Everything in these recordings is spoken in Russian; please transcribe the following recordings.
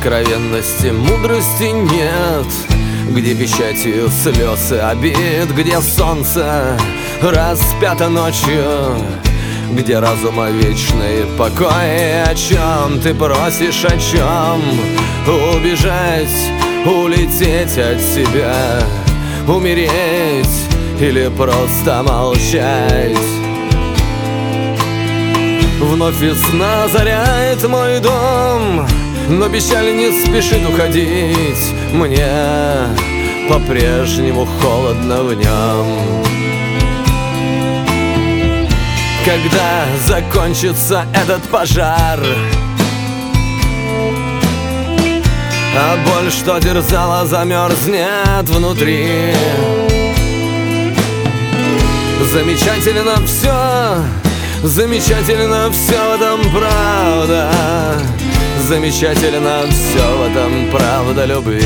откровенности, мудрости нет, где печатью слез и обид, где солнце распято ночью, где разума вечный покой. О чем ты просишь, о чем? Убежать, улететь от себя, умереть или просто молчать? Вновь весна озаряет мой дом, но печаль не спешит уходить. Мне по-прежнему холодно в нем. Когда закончится этот пожар, а боль, что терзала, замерзнет внутри. Замечательно все, замечательно все в этом правда. Замечательно все в этом правда любви.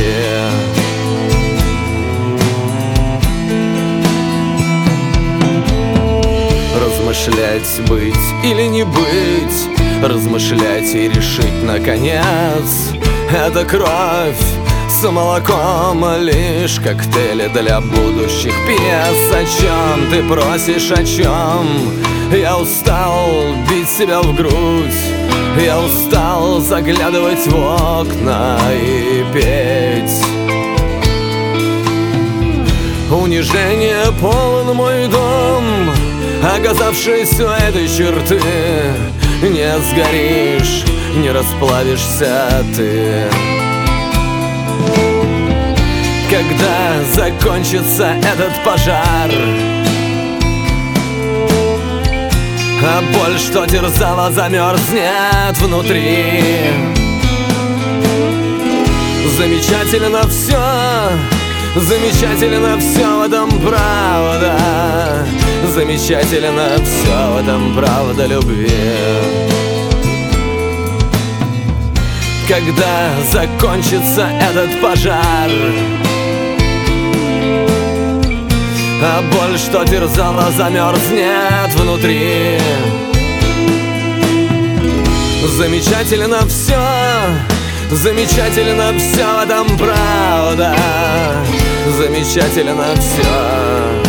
Размышлять, быть или не быть, размышлять и решить наконец. Это кровь с молоком, лишь коктейли для будущих пьес. О чем ты просишь, о чем? Я устал бить себя в грудь, я устал заглядывать в окна и петь. Унижение полон мой дом, оказавшись у этой черты. Не сгоришь, не расплавишься ты. Когда закончится этот пожар, а боль, что терзала, замерзнет внутри. Замечательно все, замечательно все в этом правда. Замечательно все в этом правда любви. Когда закончится этот пожар, а боль, что терзала, замерзнет внутри. Замечательно все, замечательно все в этом правда. Замечательно все.